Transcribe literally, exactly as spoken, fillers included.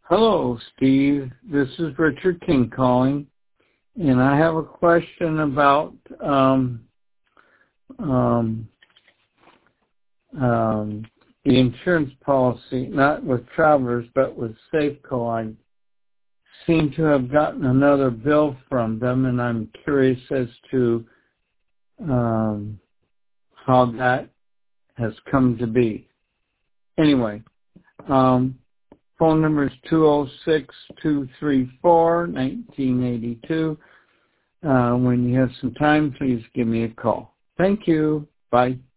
Hello, Steve. This is Richard King calling, and I have a question about um, um, um, the insurance policy, not with Travelers, but with Safeco. I seem to have gotten another bill from them, and I'm curious as to um, how that has come to be. Anyway, um, phone number is two oh six, two three four, nineteen eighty-two. Uh, when you have some time, please give me a call. Thank you. Bye.